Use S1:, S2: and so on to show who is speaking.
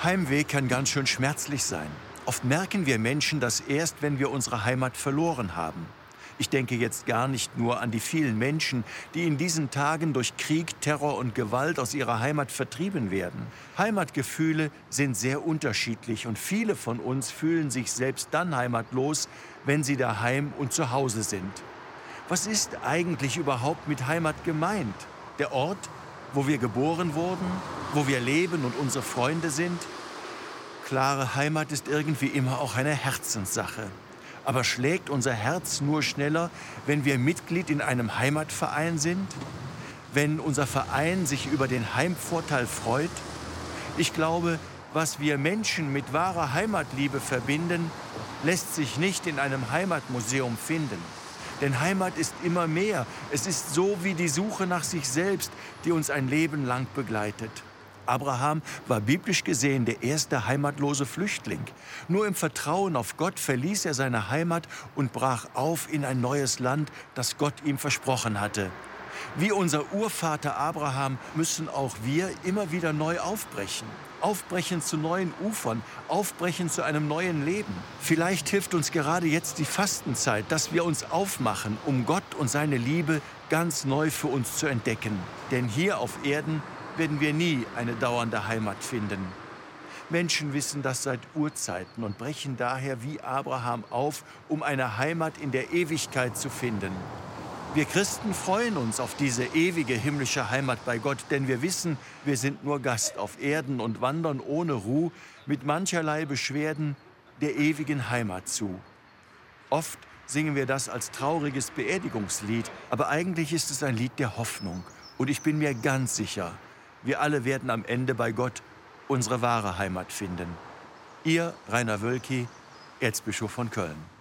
S1: Heimweh kann ganz schön schmerzlich sein. Oft merken wir Menschen das erst, wenn wir unsere Heimat verloren haben. Ich denke jetzt gar nicht nur an die vielen Menschen, die in diesen Tagen durch Krieg, Terror und Gewalt aus ihrer Heimat vertrieben werden. Heimatgefühle sind sehr unterschiedlich und viele von uns fühlen sich selbst dann heimatlos, wenn sie daheim und zu Hause sind. Was ist eigentlich überhaupt mit Heimat gemeint? Der Ort, wo wir geboren wurden, wo wir leben und unsere Freunde sind? Klare Heimat ist irgendwie immer auch eine Herzenssache. Aber schlägt unser Herz nur schneller, wenn wir Mitglied in einem Heimatverein sind? Wenn unser Verein sich über den Heimvorteil freut? Ich glaube, was wir Menschen mit wahrer Heimatliebe verbinden, lässt sich nicht in einem Heimatmuseum finden. Denn Heimat ist immer mehr. Es ist so wie die Suche nach sich selbst, die uns ein Leben lang begleitet. Abraham war biblisch gesehen der erste heimatlose Flüchtling. Nur im Vertrauen auf Gott verließ er seine Heimat und brach auf in ein neues Land, das Gott ihm versprochen hatte. Wie unser Urvater Abraham müssen auch wir immer wieder neu aufbrechen. Aufbrechen zu neuen Ufern, aufbrechen zu einem neuen Leben. Vielleicht hilft uns gerade jetzt die Fastenzeit, dass wir uns aufmachen, um Gott und seine Liebe ganz neu für uns zu entdecken. Denn hier auf Erden werden wir nie eine dauernde Heimat finden. Menschen wissen das seit Urzeiten und brechen daher wie Abraham auf, um eine Heimat in der Ewigkeit zu finden. Wir Christen freuen uns auf diese ewige himmlische Heimat bei Gott, denn wir wissen, wir sind nur Gast auf Erden und wandern ohne Ruhe mit mancherlei Beschwerden der ewigen Heimat zu. Oft singen wir das als trauriges Beerdigungslied, aber eigentlich ist es ein Lied der Hoffnung. Und ich bin mir ganz sicher, wir alle werden am Ende bei Gott unsere wahre Heimat finden. Ihr Rainer Wölki, Erzbischof von Köln.